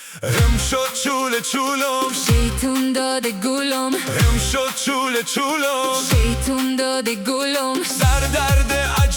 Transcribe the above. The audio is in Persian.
شد چوله چولم، شیطون داده گولم، شد چوله چولم، شیطون داده گولم. سر درد